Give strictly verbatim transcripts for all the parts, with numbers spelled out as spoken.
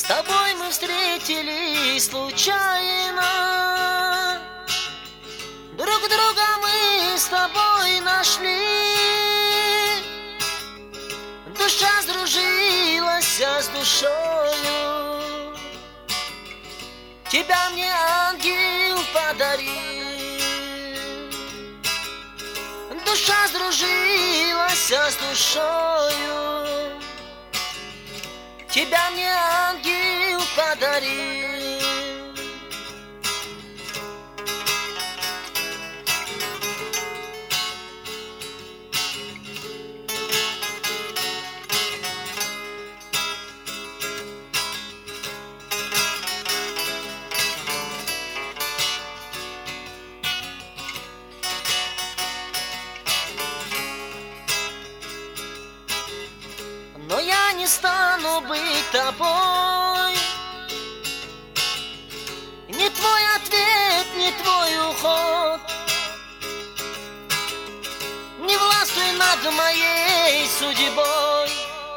тобой мы встретились случайно, друг друга мы с тобой нашли. Душа сдружилась с душою, тебя мне ангел подарил. Душа сдружилась с душою, тебя мне ангел подарил. Но я не стану быть тобой. Ни твой ответ, ни твой уход не властвуй над моей судьбой.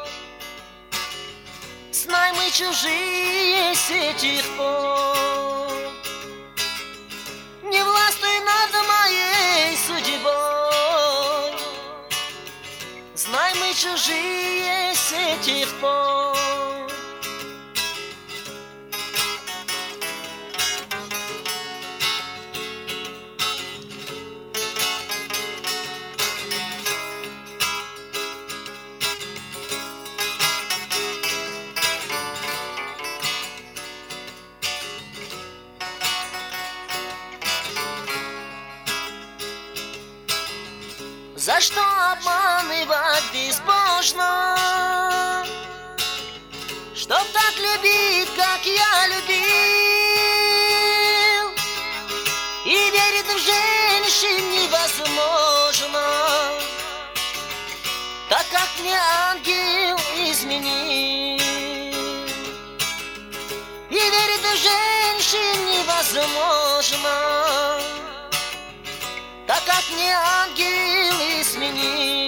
Знай, мы чужие с этих пор. Не властвуй над моей судьбой. Знай, мы чужие с этих пор. За что обманывать безбожно? Чтоб так любить, как я любил. И верить в женщин невозможно, так как мне ангел изменил. И верить в женщин невозможно, так как мне ангел изменил.